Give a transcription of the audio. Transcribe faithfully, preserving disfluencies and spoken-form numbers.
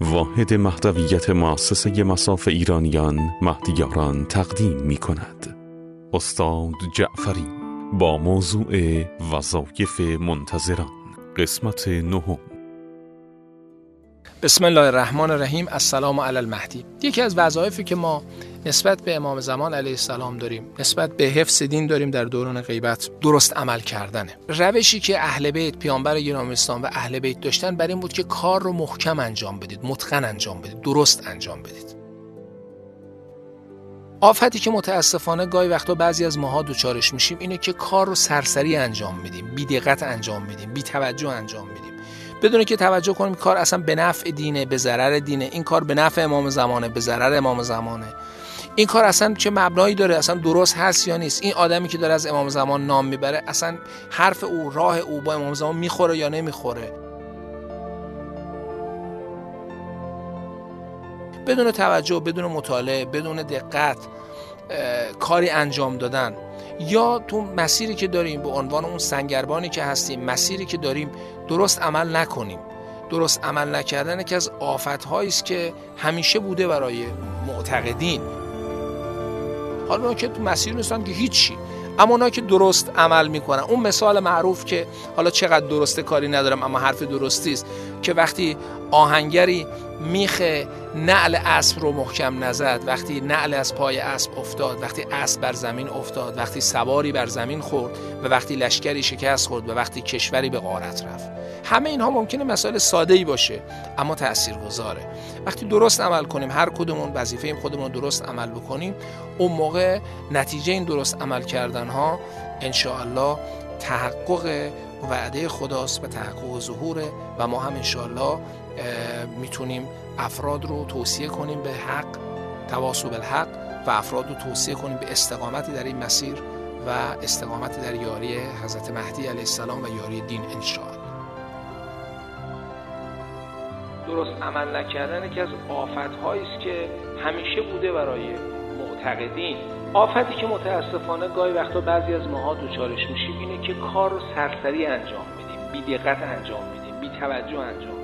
واحد مهدویت مؤسسه مصاف ایرانیان مهدیاران تقدیم می کند. استاد جعفری با موضوع وظایف منتظران، قسمت نهم. بسم الله الرحمن الرحیم. السلام علی المهدی. یکی از وظایفی که ما نسبت به امام زمان علیه السلام داریم، نسبت به حفظ دین داریم در دوران غیبت، درست عمل کردنه. روشی که اهل بیت، پیامبر گرامی اسلام و اهل بیت داشتن بر این بود که کار رو محکم انجام بدید، متقن انجام بدید، درست انجام بدید. آفتی که متاسفانه گاهی وقتا بعضی از ماها دوچارش میشیم اینه که کار رو سرسری انجام میدیم، بی دقت انجام میدیم، بی توجه انجام میدیم، بدون که توجه کنیم کار اصلا به نفع دینه، به ضرر دینه، این کار به نفع امام زمانه، به ضرر امام زمانه، این کار اصلا چه مبنایی داره، اصلا درست هست یا نیست، این آدمی که داره از امام زمان نام میبره اصلا حرف او، راه او با امام زمان میخوره یا نمیخوره. بدون توجه، بدون مطالعه، بدون دقت کاری انجام دادن، یا تو مسیری که داریم به عنوان اون سنگربانی که هستیم، مسیری که داریم درست عمل نکنیم. درست عمل نکردن که از آفت‌هایی است که همیشه بوده برای معتقدین. حالا اونا که تو مسیر نیستن که هیچی، اما اونا که درست عمل میکنن، اون مثال معروف که حالا چقدر درسته کاری ندارم اما حرف درستی است، که وقتی آهنگری میخ نعل اسب رو محکم نزد، وقتی نعل از پای اسب افتاد، وقتی اسب بر زمین افتاد، وقتی سواری بر زمین خورد و وقتی لشکری شکست خورد و وقتی کشوری به غارت رفت. همه اینها ممکنه مسائل ساده‌ای باشه اما تاثیرگذاره. وقتی درست عمل کنیم، هر کدومون وظیفه خودمون درست عمل بکنیم، اون موقع نتیجه این درست عمل کردن ها ان شاء الله تحقق وعده خداست و تحقق ظهوره و ما هم ان شاء الله میتونیم افراد رو توصیه کنیم به حق، تواصی بالحق، و افراد رو توصیه کنیم به استقامت در این مسیر و استقامت در یاری حضرت مهدی علیه السلام و یاری دین ان شاء الله. درست عمل نکردن که از آفت‌هایی است که همیشه بوده برای معتقدین. آفتی که متاسفانه گاهی وقتا بعضی از ماها دوچارش میشیم اینه که کار رو سرسری انجام میدیم، بی دقت انجام میدیم، بی توجه انجام میدیم.